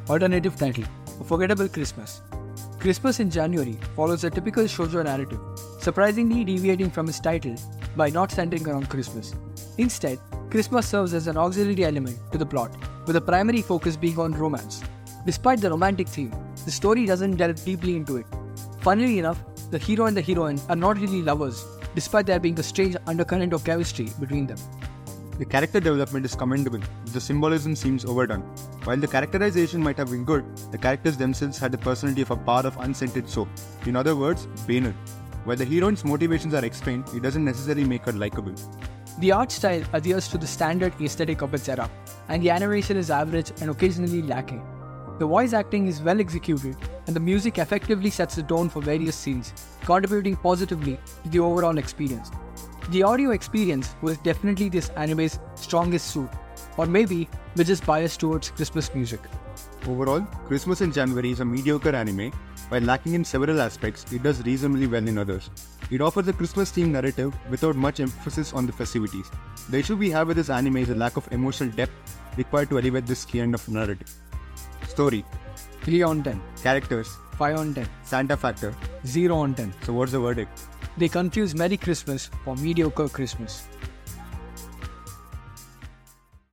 Alternative title: A Forgettable Christmas. Christmas in January follows a typical shoujo narrative, surprisingly deviating from its title by not centering around Christmas. Instead, Christmas serves as an auxiliary element to the plot, with the primary focus being on romance. Despite the romantic theme, the story doesn't delve deeply into it. Funnily enough, the hero and the heroine are not really lovers, despite there being a strange undercurrent of chemistry between them. The character development is commendable, but the symbolism seems overdone. While the characterization might have been good, the characters themselves had the personality of a bar of unscented soap. In other words, banal. While the heroine's motivations are explained, it doesn't necessarily make her likable. The art style adheres to the standard aesthetic of its era, and the animation is average and occasionally lacking. The voice acting is well executed, and the music effectively sets the tone for various scenes, contributing positively to the overall experience. The audio experience was definitely this anime's strongest suit, or maybe we're just biased towards Christmas music. Overall, Christmas in January is a mediocre anime. While lacking in several aspects, it does reasonably well in others. It offers a Christmas-themed narrative without much emphasis on the festivities. The issue we have with this anime is a lack of emotional depth required to elevate this kind of narrative. Story: 3 on 10. Characters: 5 on 10. Santa factor: 0 on 10. So what's the verdict? They confuse Merry Christmas for mediocre Christmas.